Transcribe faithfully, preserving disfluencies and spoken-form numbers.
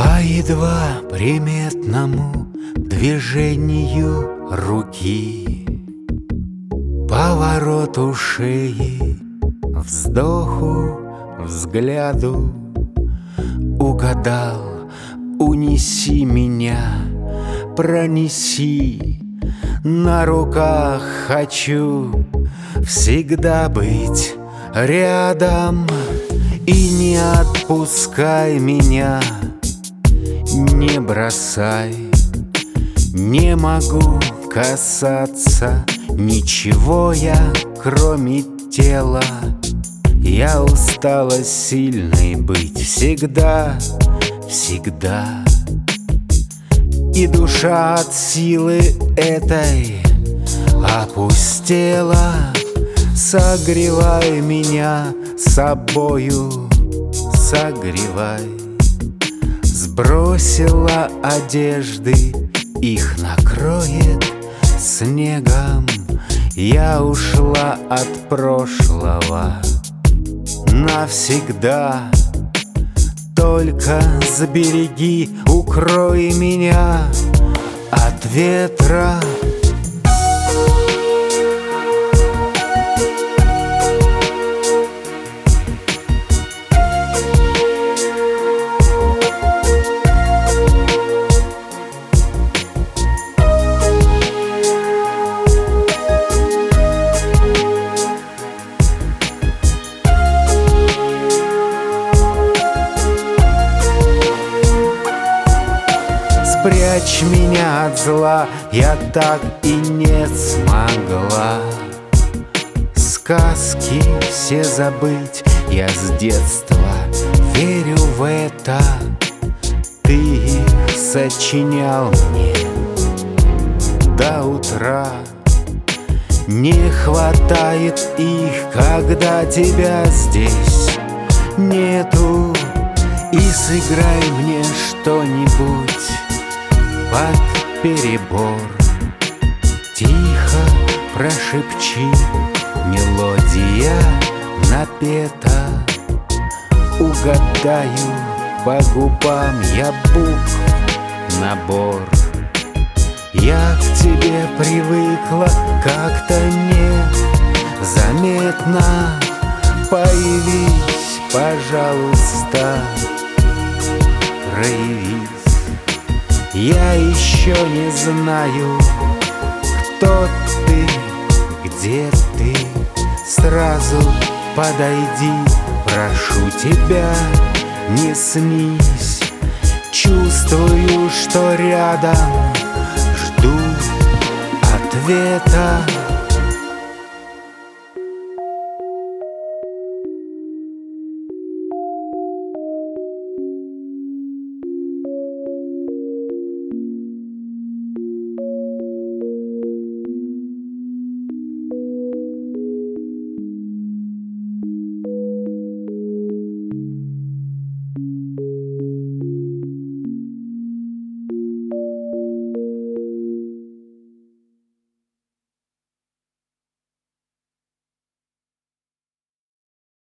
По едва приметному движению руки, повороту шеи, вздоху, взгляду угадал: унеси меня, пронеси. На руках хочу всегда быть рядом, и не отпускай меня, не бросай. Не могу касаться ничего я, кроме тела. Я устала сильной быть всегда, всегда. И душа от силы этой опустела. Согревай меня собою, согревай. Сбросила одежды, их накроет снегом. Я ушла от прошлого навсегда. Только забереги, укрой меня от ветра. Спрячь меня от зла, я так и не смогла. Сказки все забыть, я с детства верю в это. Ты их сочинял мне до утра. Не хватает их, когда тебя здесь нету. И сыграй мне что-нибудь под перебор. Тихо прошепчи, мелодия напета. Угадаю по губам я букв набор. Я к тебе привыкла как-то незаметно. Появись, пожалуйста, проявись. Я еще не знаю, кто ты, где ты. Сразу подойди, прошу тебя, не снись. Чувствую, что рядом, жду ответа.